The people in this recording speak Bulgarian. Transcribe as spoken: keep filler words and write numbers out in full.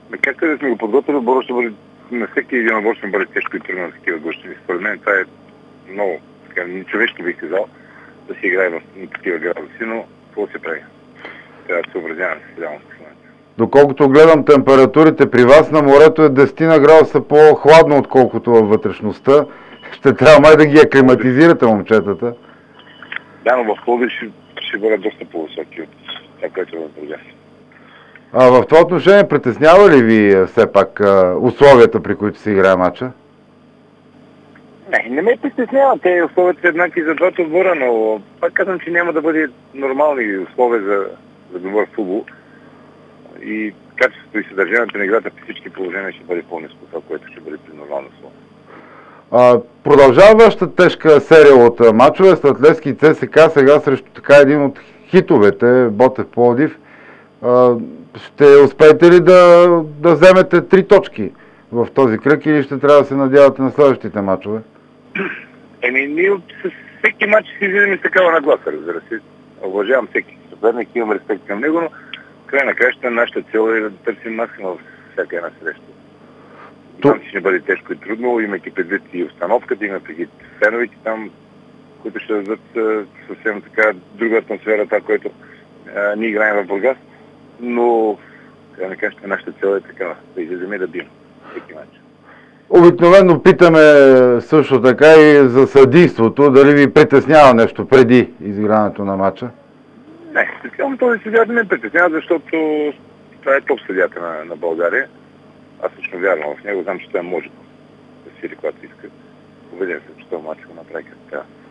Както да сме го подготвили, отбора ще бъде, на всеки един отбор ще бъде тежко и трудно на такива гости. Според мен това е много, така, човешки бих казал, да си играе в такива градуси, но какво се прави? Трябва да се образяваме с реалността в момента. Доколкото гледам температурите при вас на морето е десет градуса по-хладно, отколкото във вътрешността. Ще трябва май да ги аклиматизирате, момчетата. Да, но в Пловдив ще, ще бъдат доста по-високи от това, което е в Бургас. А в това отношение притеснява ли ви все пак условията, при които се играе матча? Не, не ме притеснява. Те условията са еднакви за двата отбора, но пак казвам, че няма да бъде нормални условия за, за добър футбол. И качеството и съдържанието на играта при всички положения ще бъде по-ниско, това, което ще бъде при нормални условия. А, продължава вашата тежка серия от мачове с Атлетски и ЦСКА, сега срещу така един от хитовете, Ботев Пловдив. А, ще успеете ли да, да вземете три точки в този кръг или ще трябва да се надявате на следващите мачове? Еми, ние с всеки мач си излизаме с такава нагласа, разбира се. Уважавам всеки съперник, имам респект към него, но край на краща нашата цел е да търсим максимум в всяка една среща. Знам, че ще бъде тежко и трудно, имайки предвид и установката, има предвид феновете там, които ще дадат съвсем така друга атмосфера, това, което а, ние играем в Бургас. Но, край на краща, нашата цел е такава, да излизаме да бием всеки мач. Обикновено питаме също така и за съдийството, дали ви притеснява нещо преди изигрането на матча? Не, специално този съдия не ме притеснява, защото това е топ съдията на, на България. Аз лично вярвам в него, знам, че той може да сили, когато иска. Убеден съм, че това матч го направи като трябва.